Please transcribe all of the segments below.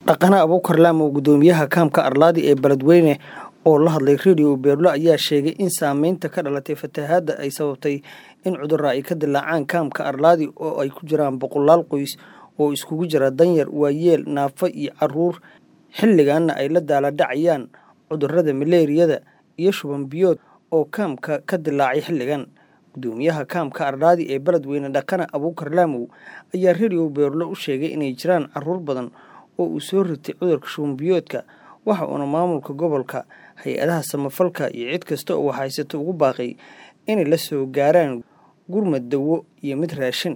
Dhaqane Abuukar Laamo gudoomiyaha kaamka Arladi ee Beledweyne oo la hadlay Radio Beerlo ayaa sheegay in saameynta ka dhalatay fatahaadda ay sababtay in cudurro ay ka dillaacaan kaamka Arladi oo ay ku jiraan boqolaal qoys oo iskugu jira danyar, waayeel, naafo iyo carruur xilligaana ay la daalaa dhacayaan cudurrada malaariyada iyo shuban biyood oo kaamka ka dillaacay xilligan. Gudoomiyaha kaamka Arladi ee Beledweyne Dhaqane Abuukar Laamo ayaa Radio Beerlo u sheegay inay jiraan carruur badan oo uu soo ritay cudurka shuban biyoodka waxa uuna maamulka gobolka, hay-adaha samafalka iyo cid kasta oo haysato ugu baaqay inay la soo gaaraan gurmad dawo iyo mid raashin.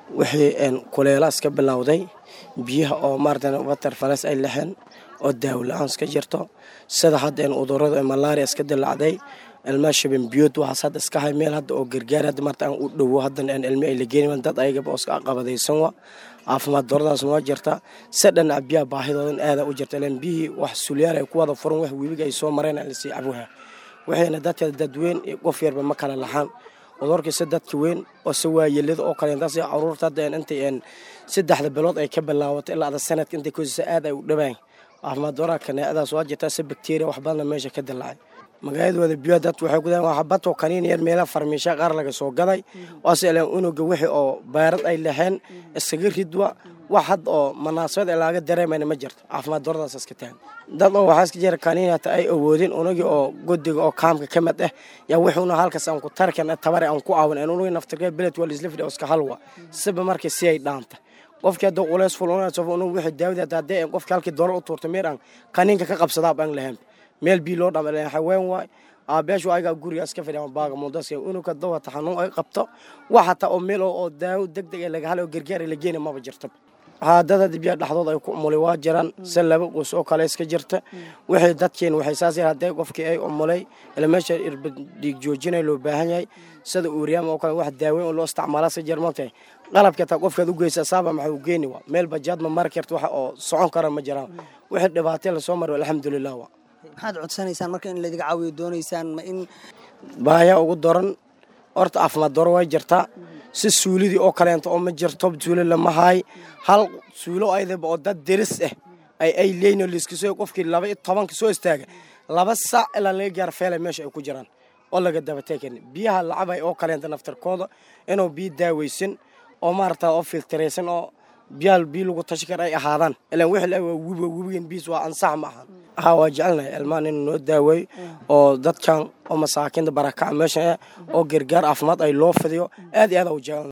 wixii kuleelaas ka bilowday biyaha oo maartan water falas ay lahayn oo daawo la'aan iska jirto sida hadda cudurrada malaria iska dillaacday ilmaashaban biyood waxa hadda iska hay meel hadda oo gargaar hadda martaan u dhawo hadda ilmi ay la geeyeen dad ayaga oo iska qabadaysan waa caafimaad daradaas ma jirta sadan abiya baahidoodan aad u jirta leen bihi wax sulyaal ay ku wada furan wax webiga ay soo mareen la sii cabuha waxayna dadweyn qof yarba ma kala lahaan cudurka sadadka weyn oo sawaayilada oo kale intaas caruurta intay saddexda bilood ay ka bilaawatay ilaa sanadka intay ku aad ay u dhawaan caafimaad darada kanaadaas waa jirta si bakteeriya wax badan meesha ka dillaacay magaalada biyo dad waxay ku daan xabato kaniin yar meel farmisha qaar laga soo gaday waasay unuga wixii oo baarad ay lahayn isaga ridwa wax had oo munaasabad laga dareemayna ma jirto caafimaad daradaas iska taan dad oo waxa iska jira kaniinata ay awoodin unuga oo godiga oo kaamka ka mid ah yaa wuxuuna halkaas aan ku tarkan tabar aan ku caawin unuga naftirka bilad wal isla fidho iska halwa sabab markii si ay dhaanta qofka dad qulays fulona soo unuga wixii daawada hadday qofka halkii doolar u tuurto meeran kaniinka ka qabsada baan lahayn meel biilo dhameeyay haween waay aabeeshu ayaga guriga iska fadhiyaan baaga mudaska inuu ka dawata xanuun ay qabto waxa taa oo meel oo daawo degdeg ah laga helo gargaar la geeyna ma jirto haadada biyo dhaxdood ay ku umulay waa jiraan salaba qoys oo kale iska jirta wixii dadkeen waxay saasay haday qofkii ay umulay ila meesha dhiig joojinay loo baahan yahay sida uuriyam oo kale wax daawo oo loo isticmaalo si jarmantay qalabka ta qofka u geysa saaba maxay u geeni waa meel bajaad ma market waxa oo socon kara ma jiraan wixii dhibaato la soo maray alxamdulillah maxaad codsanaysaan marka in la idiga caawiyo doonaysaan ma in baaya ugu daran horta caafimaad daro way jirtaa si suulidii oo kaleento oo ma jirto suulo lama hay hal suulo ayda oo dad diris ah ay leeyno liskiso qofkii 12 soo istaaga 2 saac ilaa laga gaar feelay meesha ay ku jiraan oo laga daba taagay biyaha lacabay oo kaleento naftarkooda inuu biyo daawaysan oo maarta oo filtreysan oo biyaal lagu tashkar ay ahaadaan ilaa wixii la webigan biis waa ansax ma aha waa jecelnahay ilmaan in noo daaway oo dadkan oo masaakiinta barakac meesha oo gargaar caafimaad ay loo fidiyo aad iyo aad u jecel